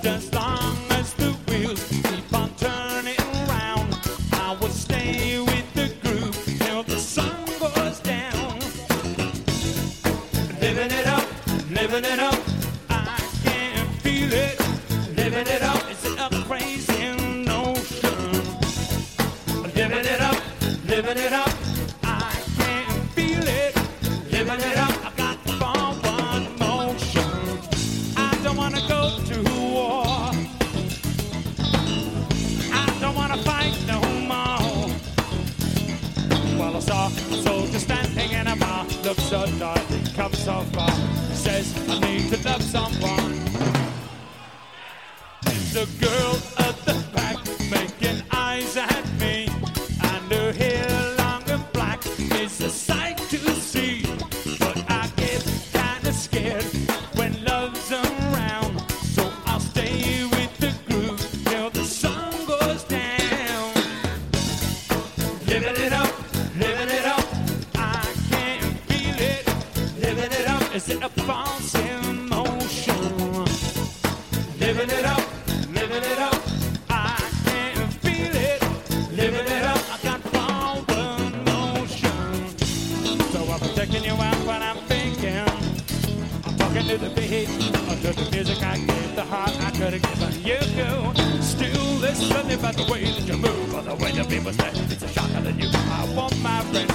just as long as the wheels keep on turning round. I will stay with the groove till the sun goes down. Living it up, living it up. I can feel it. Living it up, it's a crazy notion. Living it up, living it up. I can feel it. Living it up, I got forward motion. I don't wanna go to war. I don't wanna fight no more. Well, I saw a soldier standing in a bar. Looks so dark, come so far. Says, I need to love someone. There's a girl at the back making eyes at me, and her hair long and black is a sight to see. But I get kinda scared when love's around, so I'll stay with the groove till the sun goes down. Living it up, living it up. I can feel it. Living it up, is it a false emotion? Living it up, living it up. I can feel it. Living it up, I got forward motion. So I'm checking you out when I'm thinking. I'm talking to the beat, to the music I gave, the heart I could have given you. Still listening by the way that you move, or the way the people say it's a shocker that you. I want my friend